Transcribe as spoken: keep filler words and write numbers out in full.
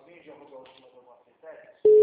finalzinho de arroz gaúcho, mas eu não aceitei.